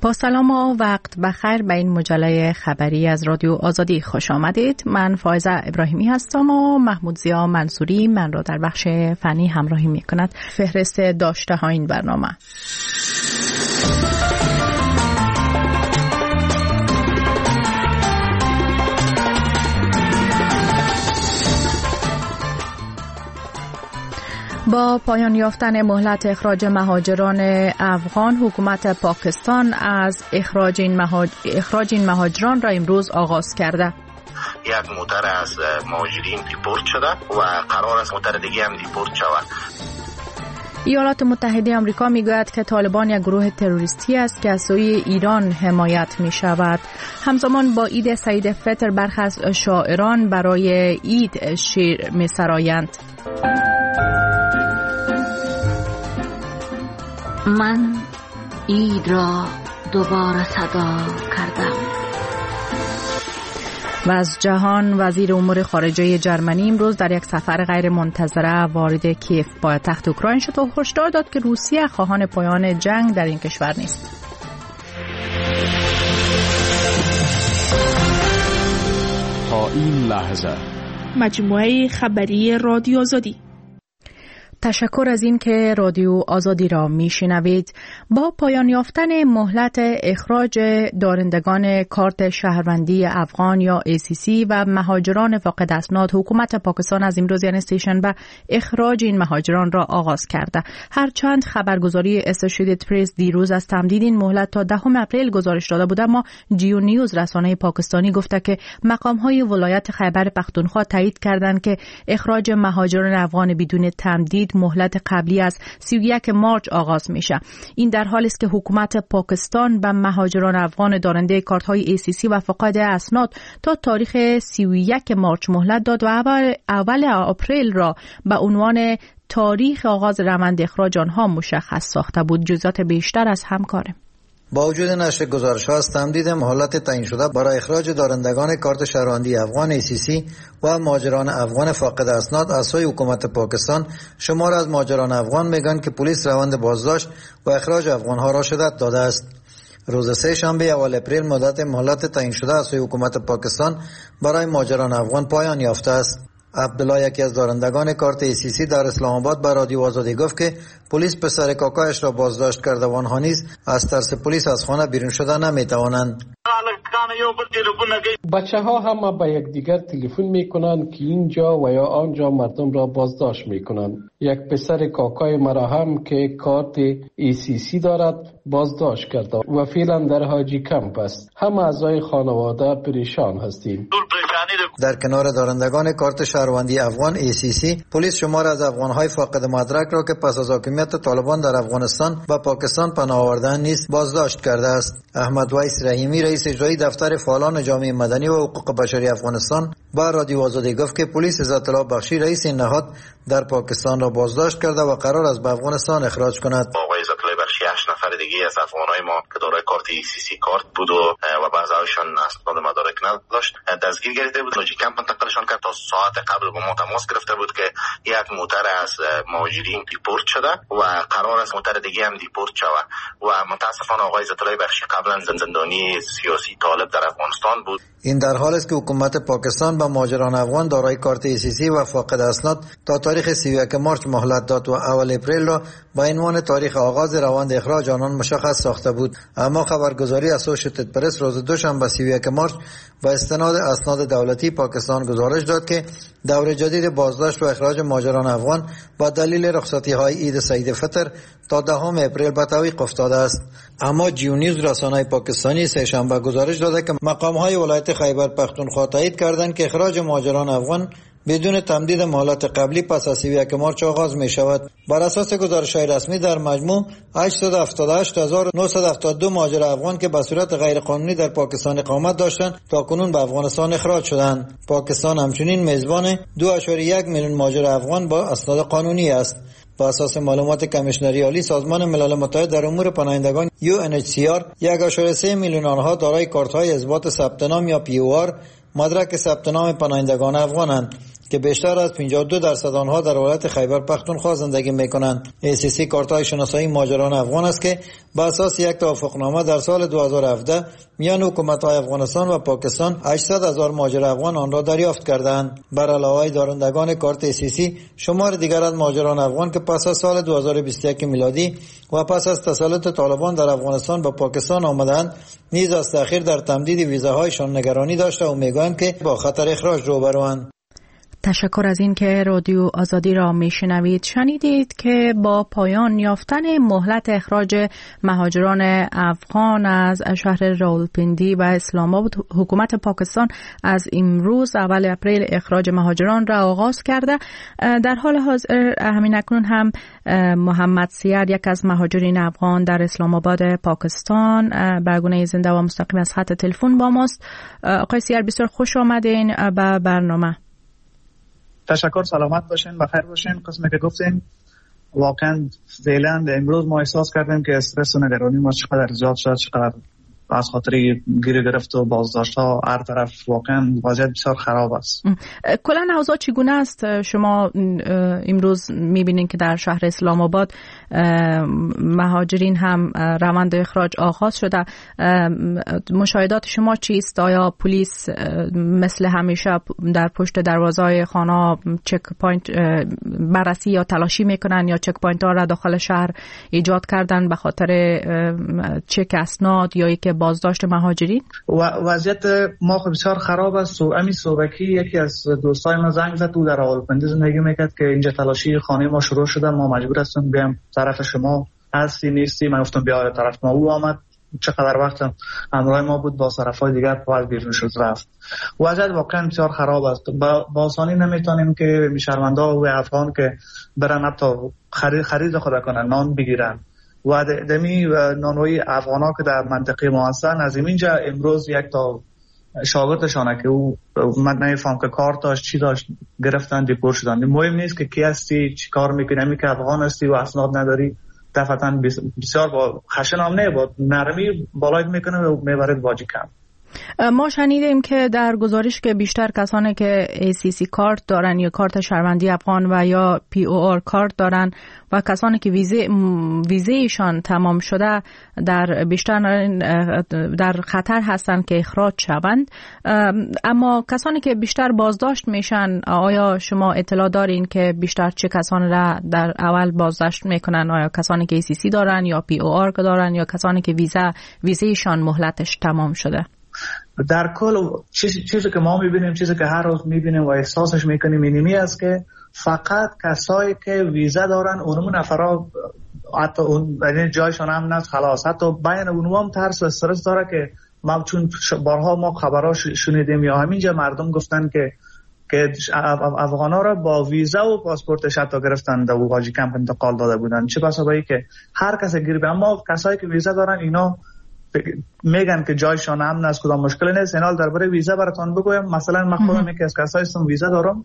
با سلام و وقت بخیر به این مجله خبری از رادیو آزادی خوش آمدید. من فائزه ابراهیمی هستم و محمود ضیا منصوری من را در بخش فنی همراهی می کند. فهرست داشته ها این برنامه: با پایان یافتن مهلت اخراج مهاجران افغان، حکومت پاکستان از اخراج این مهاجران را امروز آغاز کرده. یک موتر از مهاجرین دیپورت شده و قرار است موتر دیگه هم دیپورت شود. ایالات متحده آمریکا میگوید که طالبان یک گروه تروریستی است که از سوی ایران حمایت می شود. همزمان با عید سعید فطر برخی از شاعران برای عید شعر می سرایند. من عید را دوباره صدا کردم. و از جهان، وزیر امور خارجه جرمنی امروز در یک سفر غیر منتظره وارد کیف پایتخت اوکراین شد و هشدار داد که روسیه خواهان پایان جنگ در این کشور نیست. تا این لحظه مجموعه خبری رادیو آزادی. تشکر از این که رادیو آزادی را میشنوید. با پایان یافتن مهلت اخراج دارندگان کارت شهروندی افغان یا ACC و مهاجران فاقد اسناد، حکومت پاکستان از امروز یعنی سه‌شنبه اخراج این مهاجران را آغاز کرده. هرچند خبرگزاری اسوسییتد پرس دیروز از تمدید این مهلت تا 10 اپریل گزارش داده بود، اما جیو نیوز رسانه پاکستانی گفته که مقام‌های ولایت خیبر پختونخوا تایید کردند که اخراج مهاجران افغان بدون تمدید مهلت قبلی از 31 مارچ آغاز میشه. این در حالی است که حکومت پاکستان به مهاجران افغان دارنده کارت‌های ACC و فاقد اسناد تا تاریخ 31 مارچ مهلت داد و اول اپریل را به عنوان تاریخ آغاز روند اخراج آنها مشخص ساخته بود. جزئیات بیشتر از همکارم. با وجود نشر گزارش‌ها از تمدید مهلت تعیین شده برای اخراج دارندگان کارت شهروندی افغان ACC و مهاجران افغان فاقد اسناد از سوی حکومت پاکستان، شمار از مهاجران افغان میگن که پلیس روند بازداشت و اخراج افغان‌ها را شدت داده است. روز سه‌شنبه اول اپریل مدت مهلت تعیین شده از سوی حکومت پاکستان برای مهاجران افغان پایان یافته است. عبدالله، یکی از دارندگان کارت ACC در اسلام آباد، به رادیو آزادی گفت که پلیس پسر کاکایش را بازداشت کرده و آنها نیز از ترس پلیس از خانه بیرون شدن نمیتوانند. بچه‌ها هم به یکدیگر تلفن میکنند که اینجا و یا آنجا مردم را بازداشت میکنند. یک پسر کاکای مرا هم که کارت ACC دارد بازداشت کرده و فعلا در حاجی کمپ است. همه اعضای خانواده پریشان هستیم. در کنار دارندگان کارت شهروندی افغان ACC، پلیس شمار از افغان‌های فاقد مدرک را که پس از حاکمیت طالبان در افغانستان و پاکستان پناه آوردند نیز بازداشت کرده است. احمد ویس رحیمی، رئیس اجرایی دفتر فعالان جامعه مدنی و حقوق بشری افغانستان، با رادیو آزادی گفت که پلیس عزت الله بخشی، رئیس این نهاد، در پاکستان را بازداشت کرده و قرار است به افغانستان اخراج کند. آقای عزت الله بخشی 8 نفر دیگه از افغانای ما که دارای کارت ACC کارت بود و بعضی‌هاشون اسناد مدارک نداشت دستگیر گرفته بود. لوجی کمپ منتقلشان کرد. تا ساعت قبل با ما تماس گرفته بود که یک موتر از مهاجرین دیپورت شده و قرار است موتر دیگه هم دیپورت شود و متاسفانه آقای عزت الله بخشی قبلا زندانی سیاسی طالب در افغانستان بود. این در حالی است که حکومت پاکستان به مهاجران افغان دارای کارت ACC و فاقد اسناد تا تاریخ 31 مارچ مهلت داد و اول اپریل را به عنوان تاریخ آغاز روند اخراج آنان مشخص ساخته بود. اما خبرگزاری اسوسییتد پرس روز دوشنبه 31 مارچ با استناد اسناد دولتی پاکستان گزارش داد که دور جدید بازداشت و اخراج مهاجران افغان با دلیل رخصتی‌های عید سعید فطر تا 10 اپریل به تعویق افتاده است. اما جیو نیوز رسانه پاکستانی سه‌شنبه گزارش داده که مقام‌های ولایت خیبر پختونخوا تایید کردند که اخراج مهاجران افغان بدون تمدید مهلت قبلی پس از 31 مارچ آغاز می شود. بر اساس گزارش‌های رسمی در مجموع 878,972 مهاجر افغان که به صورت غیر قانونی در پاکستان اقامت داشتند تاکنون به افغانستان اخراج شدند. پاکستان همچنین میزبان 2.1 میلیون مهاجر افغان با اسناد قانونی است. بر اساس معلومات کمیشنری عالی سازمان ملل متحد در امور پناهندگان UNHCR 1.3 میلیون آنها دارای کارت‌های اثبات ثبت نام یا POR مدرک ثبت نام پناهندگان افغانند که بیشتر از 52% آنها در ولایت خیبر پختونخوا زندگی میکنند. ACC کارت‌های شناسایی مهاجران افغان است که بر اساس یک توافقنامه در سال 2017 میان حکومت‌های افغانستان و پاکستان 800,000 مهاجر افغان آن را دریافت کردند. بر علاوه دارندگان کارت ACC شمار دیگر از مهاجران افغان که پس از سال 2021 میلادی و پس از تسلط طالبان در افغانستان به پاکستان آمدند نیز از تأخیر در تمدید ویزاهایشان نگرانی داشته و میگویند که با خطر اخراج روبروند. تشکر از این که رادیو آزادی را میشنوید. شنیدید که با پایان یافتن مهلت اخراج مهاجران افغان از شهر راولپنڈی و اسلام آباد، حکومت پاکستان از امروز اول اپریل اخراج مهاجران را آغاز کرده. در حال حاضر همین اکنون هم محمد سیر، یک از مهاجرین افغان در اسلام آباد پاکستان، به گونه زنده و مستقیم از خط تلفن با ماست. آقای سیر بسیار خوش آمدین به برنامه. تشکر، سلامت باشین، بخیر باشین. قسمی که گفتین واقعا فعلا امروز ما احساس کردیم که استرس و نگرانی ما چقدر زیاد شد، چقدر از خاطر گیر گرفت و بازداشت ها هر طرف واقعا وضعیت بسیار خراب است. کلا اوضاع چگونه است؟ شما امروز میبینین که در شهر اسلام آباد مهاجرین هم روند اخراج آغاز شده. مشاهدات شما چیست؟ آیا پلیس مثل همیشه در پشت دروازه‌های خانه چک پوینت بررسی یا تلاشی میکنن یا چک پوینت ها را داخل شهر ایجاد کردن به خاطر چک اسناد یا اینکه بازداشت مهاجرین؟ وضعیت ما بسیار خراب است و امی صوبکی یکی از دوستای ما زنگ زد و در راولپنڈی زندگی میکرد که اینجا تلاشی خانه ما شروع شده، ما مجبور هستیم بیام طرف شما، هستی نیستی؟ من گفتم بیا طرف ما. او آمد، چقدر وقت همراه ما بود، با طرفای دیگر پاس بیرون شد رفت. وضعیت واقعا بسیار خراب است. با آسانی نمیتونیم که شهروندا و افغان که برن حتی خرید خود کنن، نان بگیرن و دمی نانوی افغانا که در منطقه ما هستن. از اینجا امروز یک تا شاگردشانه که او من نمیفهم که کار داشت چی داشت گرفتن دیپورت شدن. مهم نیست که کی هستی، چی کار میکنی، می که افغان هستی و اسناد نداری دفعتاً بسیار با خشن هم نه، با نرمی بالایت میکنه و میبرد واجی کم. ما شنیدیم که در گزارش که بیشتر کسانی که ACC کارت دارن یا کارت شهروندی افغان و یا POR کارت دارن و کسانی که ویزهشان تمام شده در بیشتر در خطر هستند که اخراج شوند. اما کسانی که بیشتر بازداشت میشن، آیا شما اطلاع دارین که بیشتر چه کسانی را در اول بازداشت میکنن؟ آیا کسانی که ACC دارن یا POR دارن یا کسانی که ویزهشان مهلتش تمام شده؟ در کل چیزی که ما میبینیم، چیزی که هر روز میبینیم و احساسش میکنیم اینمی است که فقط کسایی که ویزا دارن اونمون نفرها حتی اون جایشان هم نست خلاص، حتی بین اونم هم ترس و استرس داره که ما چون بارها ما خبراش شنیدیم یا همینجا مردم گفتن که افغانا را با ویزا و پاسپورتش حتی گرفتن و واجی کمپ انتقال داده بودن. چه بسا بایی که هر کسی گیر به، اما کسایی که ویزا دارن اینا میگن که جایشان امن است، کدام مشکلی نیست. اینال درباره ویزا براتون بگویم. مثلا من خودم یکی از کسایی هستم ویزا دارم،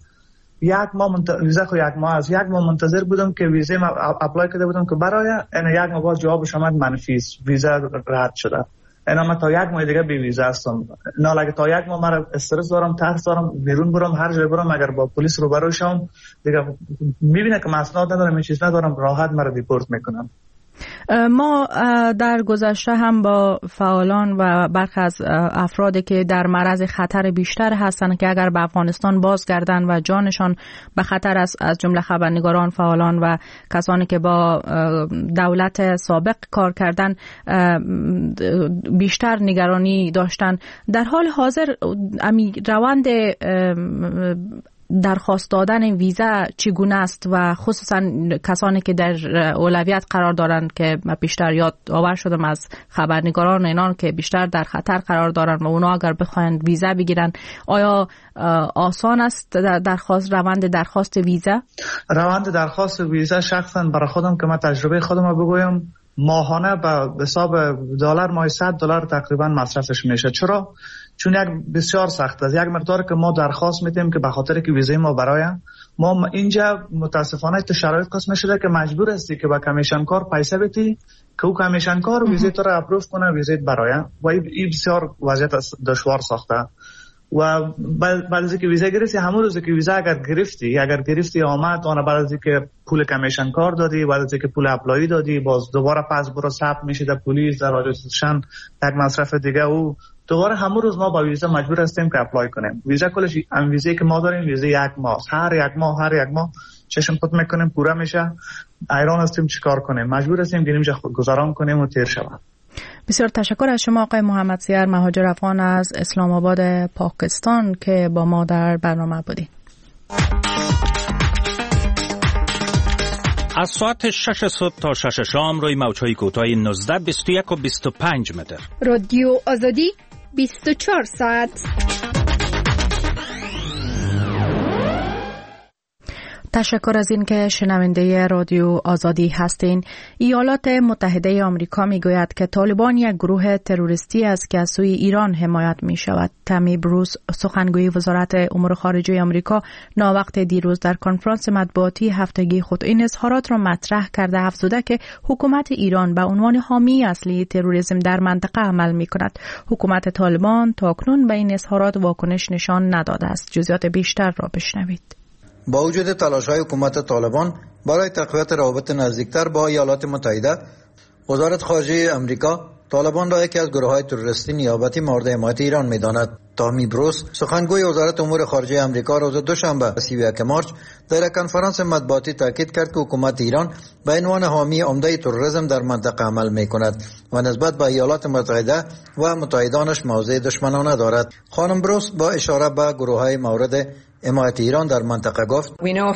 ویزا خو یک ماه از یک ماه منتظر بودم که ویزا ما اپلای کرده بودم که برای این یک ماه باز جوابش اومد منفی است، ویزا رد شده. اینا من تا یک ماه دیگه بی ویزا هستم. نه اگه تا یک ماه من استرس دارم، ترس دارم، بیرون برم هر جای برم اگر با پلیس روبرو شم دیگه میبینه که اسناد ندارم، این چیز ندارم، راحت مرا دیپورت میکنن. ما در گذشته هم با فعالان و برخی از افرادی که در معرض خطر بیشتر هستند که اگر به افغانستان بازگردن و جانشان به خطر است، از جمله خبرنگاران، فعالان و کسانی که با دولت سابق کار کردن، بیشتر نگرانی داشتن. در حال حاضر روند درخواست دادن ویزا چگونه است و خصوصا کسانی که در اولویت قرار دارند که بیشتر یاد آور شدم از خبرنگاران اینان که بیشتر در خطر قرار دارند و اونا اگر بخواین ویزا بگیرن، آیا آسان است روند درخواست ویزا؟ روند درخواست ویزا شخصا برای خودم که من تجربه خودم رو بگویم، ماهانه به حساب دلار ماهی $100 تقریبا مصرفش میشه. چرا؟ چون یک بسیار سخت است. یک مقدار که ما درخواست میدیم که به خاطر که ویزای ما برای ما اینجا متاسفانه تو شرایط قسم شده که مجبور هستی که با کمیشن کار پیسه بدی که او کمیشن کار ویزای تو را اپروف کنه، ویزای برای و این بسیار وضعیت دشوار ساخته. و بعد از که ویزا گرفتی همون روز که ویزا اگر گرفتی آمد آن بعد از که پول کمیشن کار دادی، بعد از که پول اپلای دادی، باز دوباره پس برو ثبت میشه در پلیس در راجستشن یک مصرف دیگه و دوباره همون روز ما با ویزا مجبور هستیم که اپلای کنیم. ویزا کلش هم ویزایی که ما داریم ویزا 1 ماه، هر یک ماه چشم خود میکنیم پوره میشه. ایران هستیم چیکار کنیم؟ مجبور هستیم که اینجا گذران کنیم و تیر شود. بسیار تشکر از شما آقای محمد سیر، مهاجر افغان از اسلام آباد پاکستان که با ما در برنامه بودید. از ساعت 6 صبح تا 6 شام روی موج‌های کوتاه 19 21 و 25 متر. رادیو آزادی 24 ساعت. تشکر از این که شنونده رادیو آزادی هستین. ایالات متحده آمریکا میگوید که طالبان یک گروه تروریستی است که از سوی ایران حمایت می شود. تامی بروس، سخنگوی وزارت امور خارجه آمریکا، ناوقت دیروز در کنفرانس مطبوعاتی هفتگی خود این اظهارات را مطرح کرده، افزوده که حکومت ایران به عنوان حامی اصلی تروریسم در منطقه عمل می کند. حکومت طالبان تاکنون به این اظهارات واکنش نشان نداده است. جزئیات بیشتر را بشنوید. با وجود تلاش‌های حکومت طالبان برای تقویت روابط نزدیکتر با ایالات متحده، وزارت خارجه آمریکا طالبان را یکی از گروه‌های تروریستی نیابتی مورد حمایت ایران می‌داند. تامی بروس، سخنگوی وزارت امور خارجه آمریکا، روز دوشنبه 31 مارس در کنفرانس مطبوعاتی تاکید کرد که حکومت ایران به عنوان حامی عمده تروریسم در منطقه عمل می‌کند و نسبت به ایالات متحده و متحدانش موضع دشمنانه دارد. خانم بروس با اشاره به گروه‌های مورد حمایت ایران در منطقه گفت: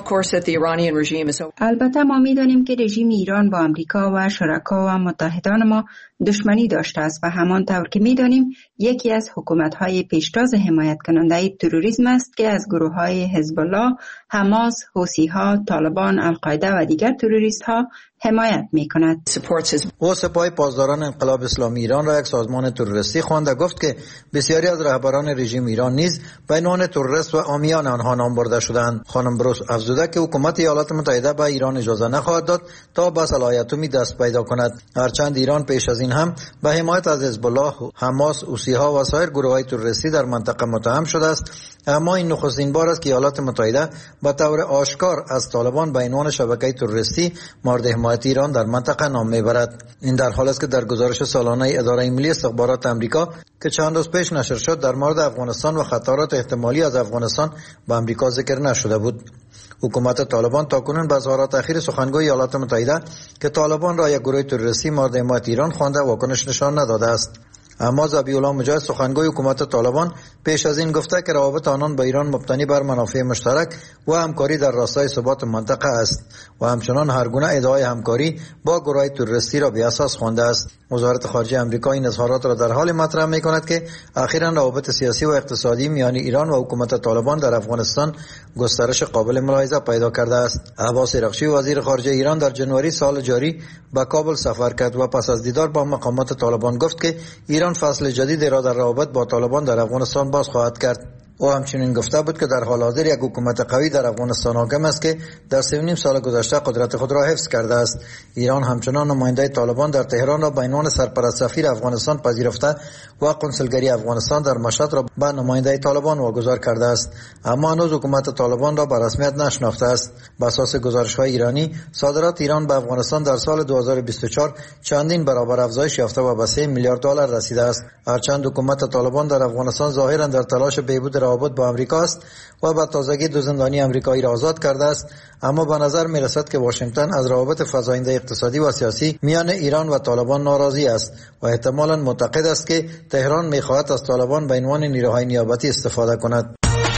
البته ما می‌دانیم که رژیم ایران با آمریکا و شرکا و متحدان ما دشمنی داشته است و همانطور که می‌دانیم یکی از حکومت‌های پیشتاز حمایت کننده تروریسم است که از گروه‌های حزب الله، حماس، حوثی‌ها، طالبان، القاعده و دیگر تروریست‌ها حمایت می‌کند. او سپاه پاسداران انقلاب اسلامی ایران را یک سازمان تروریستی خوانده، گفت که بسیاری از رهبران رژیم ایران نیز به عنوان تروریست و عامیان آنها نام برده شدند. خانم بروس افزوده که حکومت ایالات متحده به ایران اجازه نخواهد داد تا به صلاحیت‌اتمی دست پیدا کند، هرچند ایران پیش از این هم به حمایت از حزب الله، حماس، حوثی‌ها و سایر گروه‌های تروریستی در منطقه متهم شده است. اما این نخستین بار است که ایالات متحده به طور آشکار از طالبان به عنوان شبکه تروریستی مورد حمایت ایران در منطقه نام میبرد. این در حالی است که در گزارش سالانه اداره ملی استخبارات آمریکا که چند روز پیش نشر شد در مورد افغانستان و خطرات احتمالی از افغانستان به آمریکا ذکر نشده بود. حکومت طالبان تاکنون به اظهارات اخیر سخنگوی ایالات متحده که طالبان را یک گروه تروریستی مورد حمایت ایران خوانده واکنش نشان نداده است. اما ذبیح الله مجاهد، سخنگوی حکومت طالبان، پیش از این گفته که روابط آنان با ایران مبتنی بر منافع مشترک و همکاری در راستای ثبات منطقه است و همچنان هر گونه ادعای همکاری با گروه تروریستی را بی اساس خوانده است. وزارت خارجه آمریکا این اظهارات را در حال مطرح می‌کند که اخیراً روابط سیاسی و اقتصادی میان ایران و حکومت طالبان در افغانستان گسترش قابل ملاحظه پیدا کرده است. عباس رخشی، وزیر خارجه ایران، در جنوری سال جاری به کابل سفر کرد و پس از دیدار با مقامات طالبان گفت که ایران فصل جدیدی را در روابط با طالبان در افغانستان باز خواهد کرد. او همچنین گفته بود که در حال حاضر یک حکومت قوی در افغانستان حاکم است که در 3.5 سال گذشته قدرت خود را حفظ کرده است. ایران همچنان نماینده طالبان در تهران را به عنوان سرپرست سفیر افغانستان پذیرفته و قنسولگری افغانستان در مشهد را به نماینده طالبان واگذار کرده است، اما هنوز حکومت طالبان را به رسمیت نشناخته است. بر اساس گزارش‌های ایرانی، صادرات ایران به افغانستان در سال 2024 چندین برابر افزایش یافته و به 3 میلیارد دلار رسیده است. هرچند حکومت طالبان در افغانستان ظاهراً در تلاش بهبود روابط با آمریکا است و به تازگی 2 زندانی آمریکایی را آزاد کرده است، اما به نظر می رسد که واشنگتن از روابط فزاینده اقتصادی و سیاسی میان ایران و طالبان ناراضی است و احتمالاً معتقد است که تهران می خواهد از طالبان به عنوان نیروهای نیابتی استفاده کند.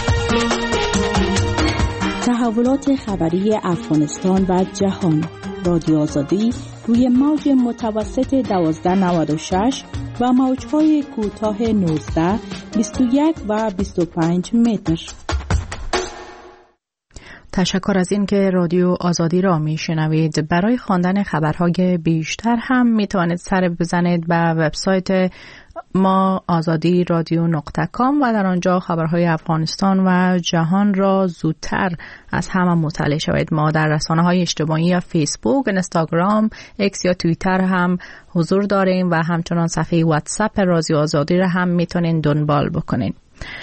تحولات خبری افغانستان و جهان. رادیو آزادی روی موج متوسط 1296 و موج‌های کوتاه 19، 21 و 25 متر. تشکر از این که رادیو آزادی را میشنوید. برای خواندن خبرهای بیشتر هم میتوانید سر بزنید به وبسایت ما azadi.radio.com و در آنجا خبرهای افغانستان و جهان را زودتر از همه مطلع شوید. ما در رسانه‌های اجتماعی یا فیسبوک، اینستاگرام، اکس یا توییتر هم حضور داریم و همچنان صفحه واتساپ رادیو آزادی را هم میتونید دنبال بکنید.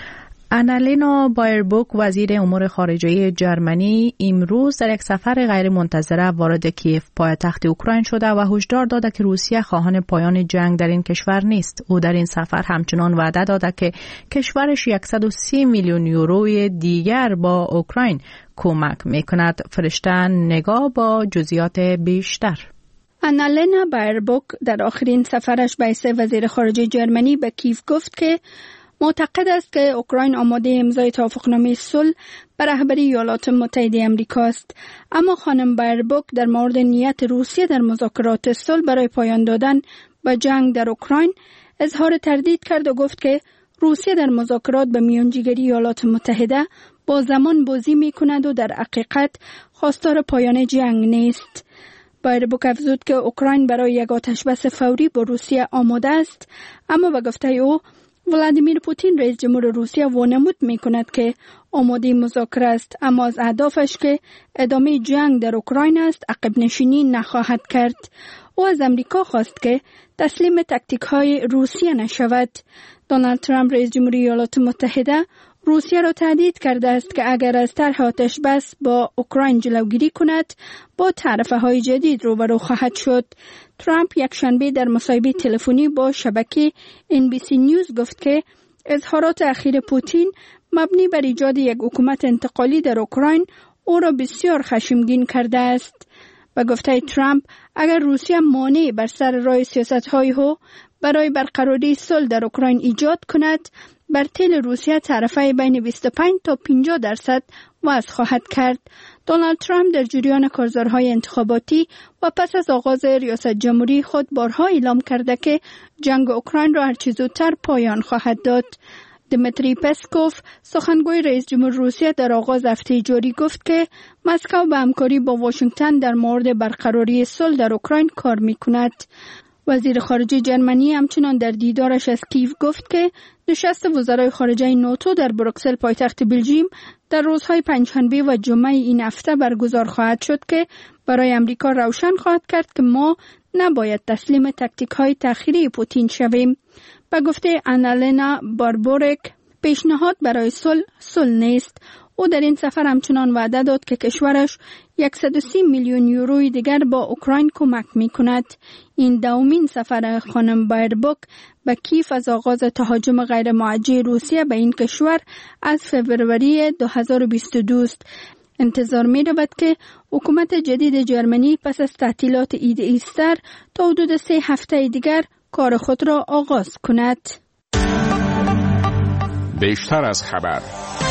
آنالینا بایربوک وزیر امور خارجه جرمنی امروز در یک سفر غیر منتظره وارد کیف پایتخت اوکراین شده و هشدار داده که روسیه خواهان پایان جنگ در این کشور نیست. او در این سفر همچنان وعده داده که کشورش 130 میلیون یوروی دیگر با اوکراین کمک میکند. فرشته نگاه با جزئیات بیشتر. آنالینا بایربوک در آخرین سفرش به حیث وزیر خارجه جرمنی به کیف گفت که معتقد است که اوکراین آماده امضای توافقنامه صلح به رهبری ایالات متحده آمریکا است. اما خانم بایربوک در مورد نیت روسیه در مذاکرات صلح برای پایان دادن به جنگ در اوکراین اظهار تردید کرد و گفت که روسیه در مذاکرات به میانجیگری ایالات متحده با زمان بازی می کند و در حقیقت خواستار پایان جنگ نیست. بایربوک افزود که اوکراین برای یک آتشبس فوری با روسیه آماده است، اما به گفته او ولادیمیر پوتین رئیس جمهور روسیه وانمود می کند که آماده مذاکره است، اما از اهدافش که ادامه جنگ در اوکراین است عقب نشینی نخواهد کرد. او از امریکا خواست که تسلیم تاکتیک های روسیه نشود. دونالد ترامپ رئیس جمهوری ایالات متحده روسیه را تهدید کرده است که اگر از طرح آتش بس با اوکراین جلوگیری کند با تعرفه های جدید روبرو خواهد شد. ترامپ یک شنبه در مصاحبه تلفنی با شبکه NBC نیوز گفت که اظهارات اخیر پوتین مبنی بر ایجاد یک حکومت انتقالی در اوکراین او را بسیار خشمگین کرده است. به گفته ترامپ اگر روسیه مانع بر سر راه سیاست‌های او برای برقراری صلح در اوکراین ایجاد کند، بر تیل روسیه تعرفه بین 25 تا 50% وضع خواهد کرد. دونالد ترامپ در جریان کارزارهای انتخاباتی و پس از آغاز ریاست جمهوری خود بارها اعلام کرده که جنگ اوکراین را هرچه زودتر پایان خواهد داد. دمیتری پسکوف سخنگوی رئیس جمهور روسیه در آغاز هفته جاری گفت که مسکو به همکاری با واشنگتن در مورد برقراری صلح در اوکراین کار می‌کند. وزیر خارجه جرمنی همچنان در دیدارش از کیف گفت که نشست وزرای خارجه ناتو در بروکسل پایتخت بلژیم در روزهای پنجشنبه و جمعه این هفته برگزار خواهد شد که برای امریکا روشن خواهد کرد که ما نباید تسلیم تاکتیک‌های تأخیری پوتین شویم. به گفته آنالینا بایربوک پیشنهاد برای صلح نیست. او در این سفر همچنان وعده داد که کشورش 130 میلیون یوروی دیگر با اوکراین کمک می کند. این دومین سفر خانم بایربوک به کیف از آغاز تهاجم غیر موجه روسیه به این کشور از فوریه 2022 است. انتظار می رود که حکومت جدید جرمنی پس از تعطیلات عید ایستر تا حدود 3 هفته دیگر کار خود را آغاز کند. بیشتر از خبر.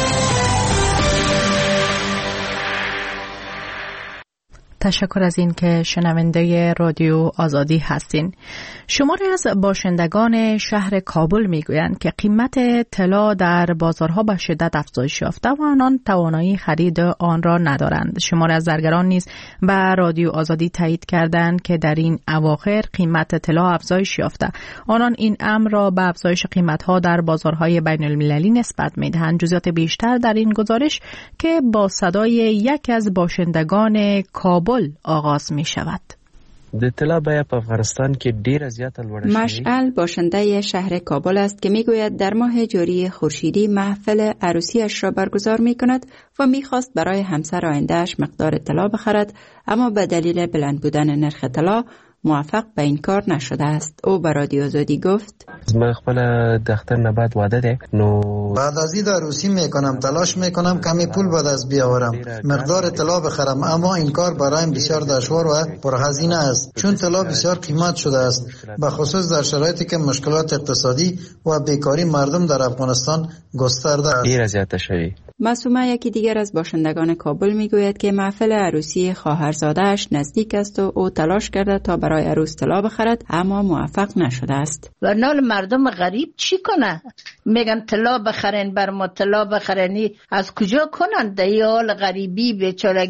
تشکر از این که شنونده رادیو آزادی هستین. شماری از باشندگان شهر کابل میگویند که قیمت طلا در بازارها به شدت افزایش یافته و آنان توانایی خرید آن را ندارند. شماری از زرگران نیز به رادیو آزادی تایید کردند که در این اواخر قیمت طلا افزایش یافته. آنان این امر را به افزایش قیمت‌ها در بازارهای بین المللی نسبت می‌دهند. جزئیات بیشتر در این گزارش که با صدای یک از باشندگان کابل آغاز می شود. د طلا بیه په افغانستان کې ډیره زیاته لوړه شوې. مشعل باشنده شهر کابل است که میگوید در ماه جاری خورشیدی محفل عروسیش را برگزار می کند و میخواست برای همسر آیندهش مقدار طلا بخرد، اما به دلیل بلند بودن نرخ طلا موفق به این کار نشده است. او به رادیو آزادی گفت من خپل دختر نه بعد واده ده نو بعد از این عروسی میکنم، تلاش میکنم کمی پول به دست بیاورم، مقدار طلا بخرم، اما این کار برایم بسیار دشوار و پرهزینه است چون طلا بسیار قیمت شده است، به خصوص در شرایطی که مشکلات اقتصادی و بیکاری مردم در افغانستان گسترده است. ډیره زیاته شوی. معصومه یکی دیگر از باشندگان کابل میگوید که محفل عروسی خواهرزاده‌اش نزدیک است و او تلاش کرده تا برای عروس طلا بخرد اما موفق نشده است. و نال مردم غریب چی کنه؟ میگن طلا بخرین، بر ما طلا بخرینی از کجا کنن؟ در حال غریبی بیچارگی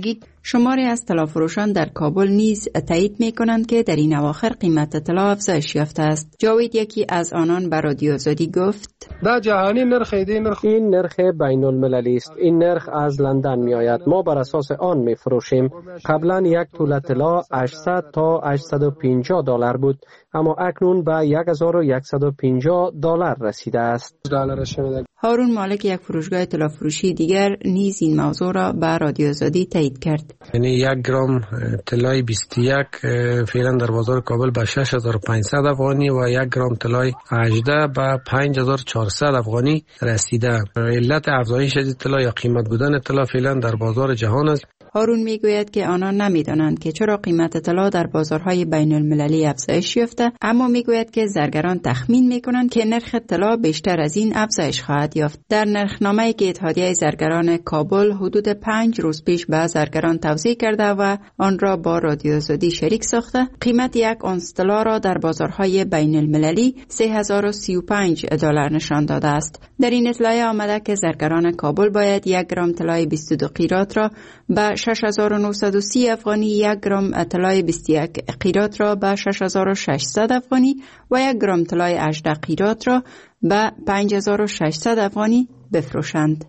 شماری از طلافروشان در کابل نیز تایید می کنند که در این اواخر قیمت طلا افزایش یافته است. جاوید یکی از آنان به رادیو آزادی گفت: دا جهانی نرخ این نرخ بین المللی است. این نرخ از لندن می آید. ما بر اساس آن می فروشیم. قبلا یک توله طلا 800 تا 850 دلار بود، اما اکنون به 1150 دلار رسیده است. هارون مالک یک فروشگاه طلافروشی دیگر نیز این موضوع را به رادیو آزادی تایید کرد. یعنی 1 گرم طلای 21 فعلا در بازار کابل به 6500 افغانی و 1 گرم طلای 18 به 5400 افغانی رسیده. علت افزایش طلا یا قیمت بودن طلا فعلا در بازار جهان است. هارون میگوید که آنان نمیدانند که چرا قیمت طلا در بازارهای بین المللی افزایش یافته، اما میگوید که زرگران تخمین میکنند که نرخ طلا بیشتر از این افزایش خواهد یافت. در نرخنامه‌ای که اتحادیه زرگران کابل حدود 5 روز پیش به زرگران توضیح کرده و آن را با رادیو آزادی شریک ساخته، قیمت یک اونس طلا را در بازارهای بین المللی 3035 دلار نشان داده است. در این اطلاع آمده که زرگران کابل باید 1 گرم طلای 22 قیراط را به 6930 افغانی، 1 گرم طلای 21 قیراط را به 6600 افغانی و 1 گرم طلای 18 قیراط را به 5600 افغانی بفروشند.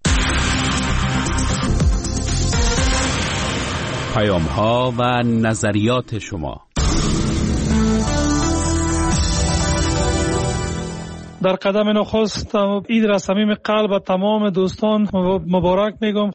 پیام‌ها و نظریات شما. در قدم نخست عید را صمیم قلب تمام دوستان مبارک میگم.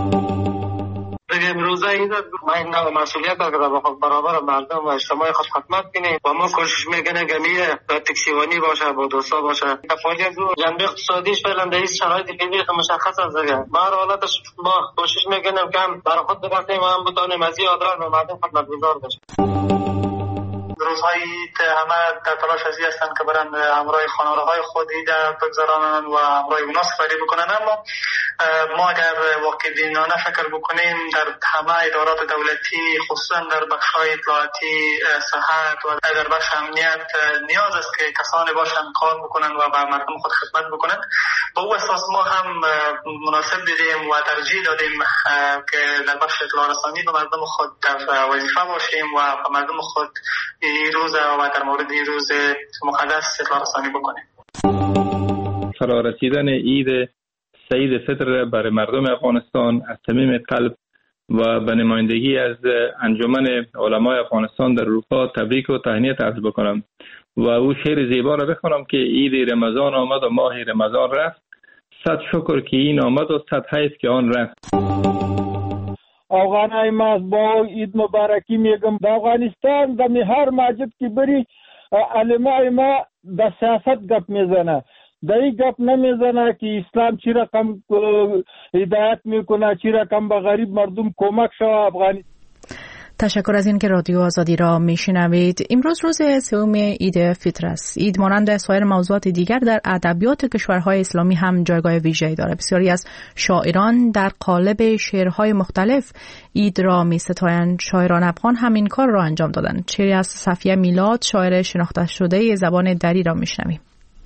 امروزه عید ما این مسئولیت داریم که برابر مردم و اجتماع خود خدمت کنیم و ما کوشش میکنیم که میره تکسیوانی باشه با دوستا باشه. تفاوت از جنبه اقتصادیش فعلا در این شرایط فعلی مشخص است دیگه. ما حالتش ما کوشش میکنیم که هم برای خود ببخشیم و هم بتونیم از این آدرس به مردم خدمتگزار باشیم. روزهای همه در تلاش ازی هستند که برن همراه خانواده‌های خود عید بگذرانن و همراه اونا سفری بکنن، اما ما اگر واقع بینانه فکر بکنیم در همه ادارات دولتی خصوصا در بخش‌های اطلاعاتی، صحت و در بخش امنیت نیاز است که کسانی باشند کار بکنن و به مردم خود خدمت بکنن. با او اساس ما هم مناسب دیدیم و ترجیح دادیم که در بخش اطلاع رسانی به مردم خود در وظیفه باشیم و به مردم خود این روز و در مورد این روز مقدس اطلاع رسانی بکنیم. فرارسیدن عید سعید فطر برای مردم افغانستان از صمیم قلب و به نمایندگی از انجمن علمای افغانستان در اروپا تبریک و تهنیت عرض بکنم و او شعر زیبا را بخوانم که عید رمضان آمد و ماه رمضان رفت، صد شکر که این آمد و صد حیف که آن رفت. افغانای ما با عید مبارکی میگم. در افغانستان در هر مسجد که بری علمای ما در سیاست گپ میزنه، در این گپ نمیزنه که اسلام چی رقم هدایت میکنه، چی رقم به غریب مردم کمک شوه. افغانستان. تشکر از این که رادیو آزادی را میشنوید. امروز روز سوم عید فطر است. عید مانند سایر موضوعات دیگر در ادبیات کشورهای اسلامی هم جایگاه ویژه‌ای دارد. بسیاری از شاعران در قالب شعرهای مختلف عید را می‌ستایند. شاعران افغان هم این کار را انجام دادند. شعری از صفیه میلاد، شاعر شناخته شده زبان دری را میشنویم.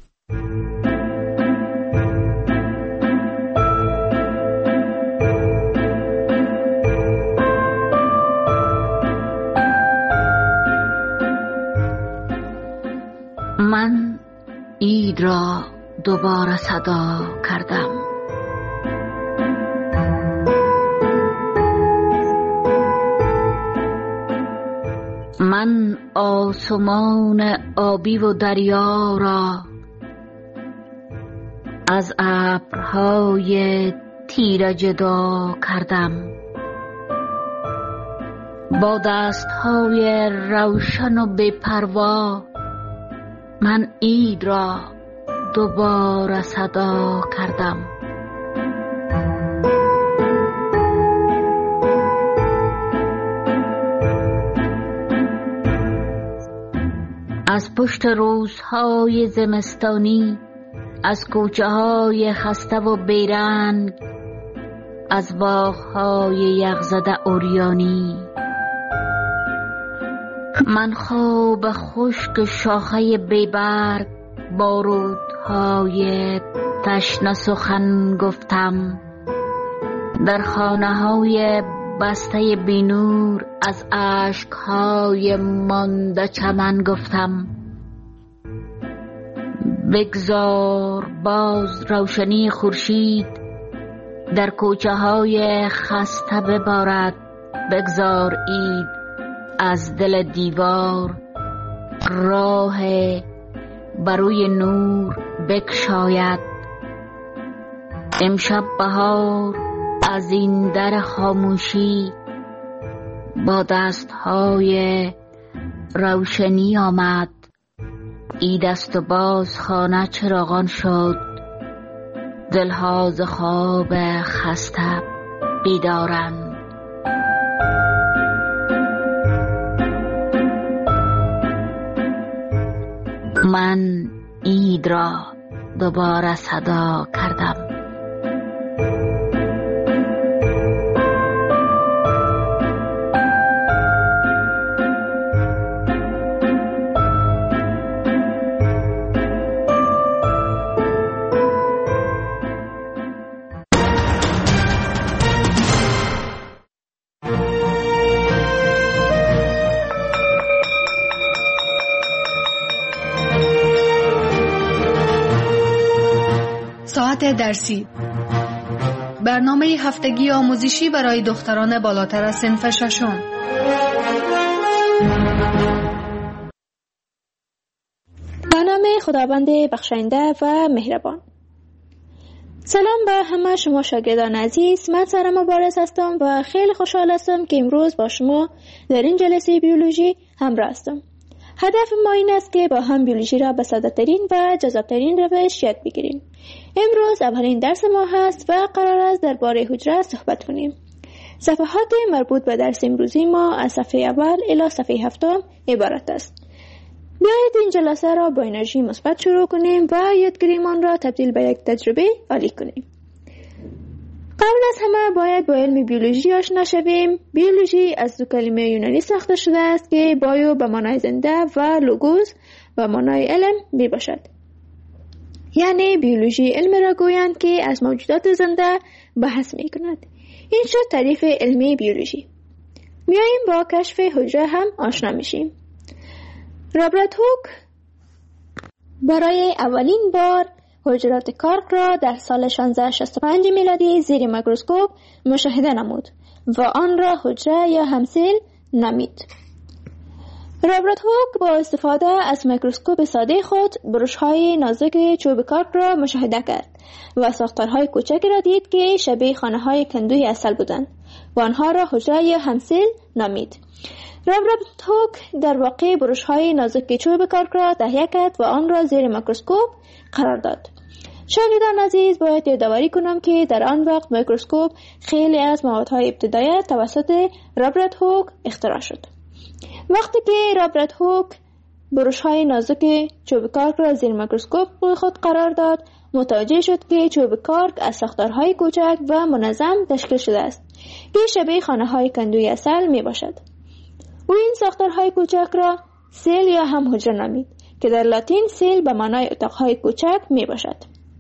من عید را دوباره صدا کردم. من آسمان آبی و دریا را از ابرهای تیره جدا کردم. با دستهای روشن و بی‌پروا من عید را دوباره صدا کردم. از پشت روزهای زمستانی، از کوچه های خسته و بیرنگ، از باغهای یخزده عریانی، من خواب خشک شاخه بیبرگ با رودهای تشنه سخن گفتم. در خانه های بسته بینور از اشکهای مانده چمن گفتم بگذار باز روشنی خورشید در کوچه های خسته ببارد، بگذار عید از دل دیوار راه بروی نور بکشاید. امشب بهار از این در خاموشی با دستهای روشنی آمد. عید است و باز خانه چراغان شد، دلها ز خواب خسته بیدارند. من عید را دوباره صدا کردم. ساعت درسی، برنامه هفتگی آموزشی برای دختران بالاتر از صنف ششم. به نام خداوند بخشنده و مهربان. سلام به همه شما شاگردان عزیز، من سارا مبارز هستم و خیلی خوشحال هستم که امروز با شما در این جلسه بیولوژی همراه هستم. هدف ما این است که با هم بیولوژی را به ساده‌ترین و جذاب‌ترین روش یاد بگیریم. امروز اولین درس ما هست و قرار است درباره حجره صحبت کنیم. صفحات مربوط به درس امروزی ما از صفحه اول الی صفحه 7 عبارت است. بیایید این جلسه را با انرژی مثبت شروع کنیم و یادگیریمان را تبدیل به یک تجربه عالی کنیم. قبل از همه باید با علم بیولوژی آشنا شویم. بیولوژی از دو کلمه یونانی ساخته شده است که بایو به معنای زنده و لوگوس به معنای علم می باشد. یعنی بیولوژی علم را گویند که از موجودات زنده بحث می کند. این شد تعریف علمی بیولوژی. میاییم با کشف حجره هم آشنا میشیم. رابرت هوک برای اولین بار حجرات کارک را در سال 1665 میلادی زیر میکروسکوپ مشاهده نمود و آن را حجره یا همسیل نامید. رابرت هوک با استفاده از میکروسکوپ ساده خود برش‌های نازک چوب کارک را مشاهده کرد و ساختارهای کوچکی را دید که شبیه خانه‌های کندوی عسل بودند و آنها را حجره یا همسیل نامید. رابرت هوک در واقع برش‌های نازک چوب کارک را تهیه کرد و آن را زیر میکروسکوپ قرار داد. شاگردان عزیز، باید یادآوری کنم که در آن وقت میکروسکوپ خیلی از موادهای ابتدایی توسط رابرت هوک اختراع شد. وقتی که رابرت هوک برش‌های نازک چوب کارک را زیر میکروسکوپ خود قرار داد، متوجه شد که چوب کارک از ساختارهای کوچک و منظم تشکیل شده است که شبیه خانه‌های کندوی عسل می باشد. او این ساختارهای کوچک را سیل یا هم حجره نامید که در لاتین سیل به معنای اتاقهای کوچک می باشد.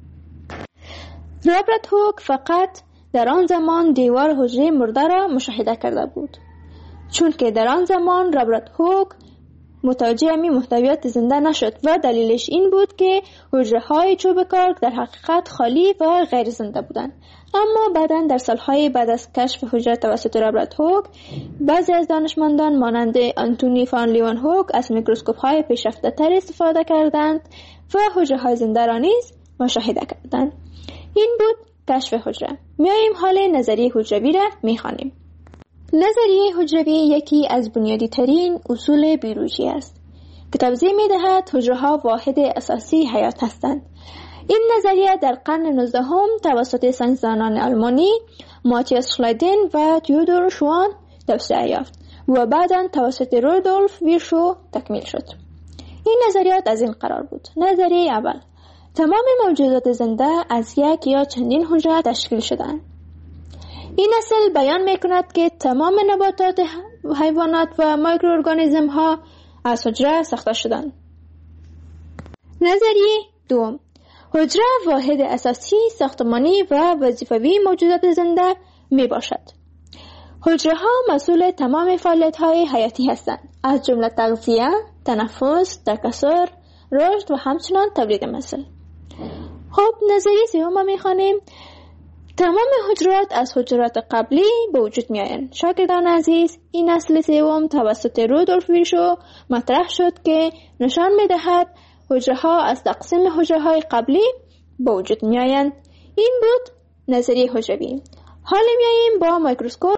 رابرت هوک فقط در آن زمان دیوار حجره مرده را مشاهده کرده بود، چون که در آن زمان رابرت هوک متوجه همین محتویات زنده نشد و دلیلش این بود که حجره های چوب کارک در حقیقت خالی و غیر زنده بودند. اما بعداً در سالهای بعد از کشف حجره توسط رابرت هوک، بعضی از دانشمندان مانند آنتونی فان لیون هوک از میکروسکوپ های پیشرفته تر استفاده کردند و حجره های زنده را نیز مشاهده کردند. این بود کشف حجره. میاییم حال نظریه حجروی را میخوانیم. نظریه حجروی یکی از بنیادی ترین اصول بیولوژی است که توضیح می‌دهد حجره‌ها واحد اساسی حیات هستند. این نظریه در قرن 19 توسط ساینسدانان آلمانی ماتیاس شلایدن و تیودور شوان توسعه یافت و بعداً توسط رودولف ویرشو تکمیل شد. این نظریات از این قرار بود: نظریه اول، تمام موجودات زنده از یک یا چندین حجره تشکیل شده‌اند. این اصل بیان می‌کند که تمام نباتات، حیوانات و مایکروارگانیسم ها از حجره ساخته شدند. نظریه دوم، حجره واحد اساسی ساختمانی و وظیفوی موجودات زنده می باشد. حجره ها مسئول تمام فعالیت های حیاتی هستند، از جمله تغذیه، تنفس، تکثر، رشد و همچنان تولید مثل. خب نظریه سوم میخوانیم. تمام حجرات از حجرات قبلی به وجود می آیند. شاگردان عزیز، این اصل سوم توسط رودولف ویرشو مطرح شد که نشان می دهد حجره ها از تقسیم حجره های قبلی به وجود می آیند. این بود نظریه حجروی. حالا می آییم با میکروسکوپ